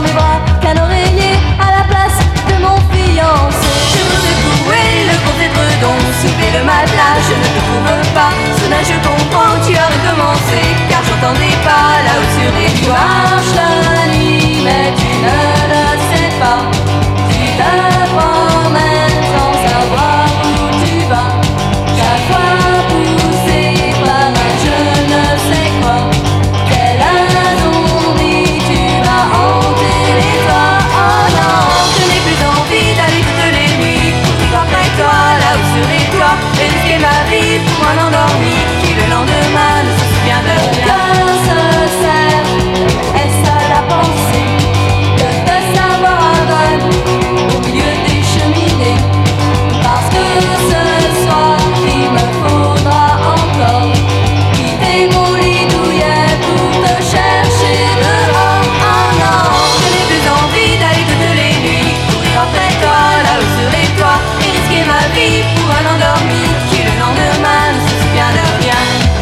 mes bras qu'un oreiller à la place de mon fiancé. Je veux secouer le gros édredon, soulever le matelas, je ne te trouve pas. Soudain je comprends que tu as recommencé, car j'entendais pas là-haut sur les Tu toits. marches la nuit mais tu ne le sais pas. Tu te promènes sans savoir où tu vas. Chaque fois poussé par un je ne sais quoi. Quel incendie tu m'as hanté les toits. Oh non, Je n'ai plus envie d'aller toutes les nuits courir après toi là-haut sur les toits et risquer ma vie pour un endormi qui le lendemain ne se souvient de rien. que se sert, est-ce à la pensée de te savoir aveugle au milieu des cheminées? Parce que ce soir il me faudra encore quitter mon lit douillet pour te chercher dehors. Oh non, Je n'ai plus envie d'aller toutes les nuits courir après toi là-haut sur les toits et risquer ma vie pour un endormi qui le lendemain ne se souvient de rien.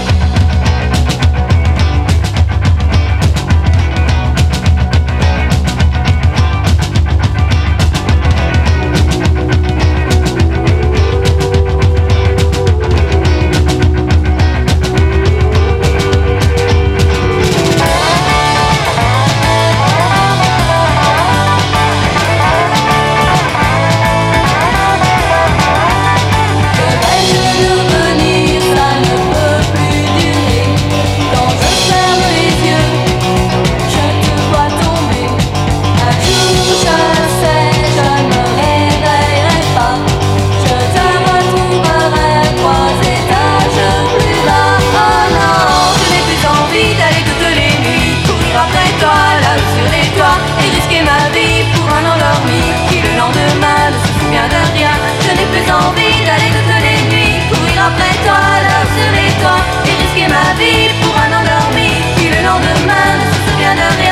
que vais-je devenir? Ça ne peut plus durer. Quand je ferme les yeux, je te vois tomber. Un jour je sais, je ne me réveillerai pas. Je te retrouverai croisé d'âge plus bas. Oh non, Je n'ai plus envie d'aller toutes les nuits courir après toi là-haut sur les toits et risquer ma vie pour un endormi qui le lendemain ne se souvient de rien. Je n'ai plus envie d'aller toutes les nuits courir après toi là-haut sur les toits et risquer ma vie pour un endormi qui le lendemain ne se souvient de rien.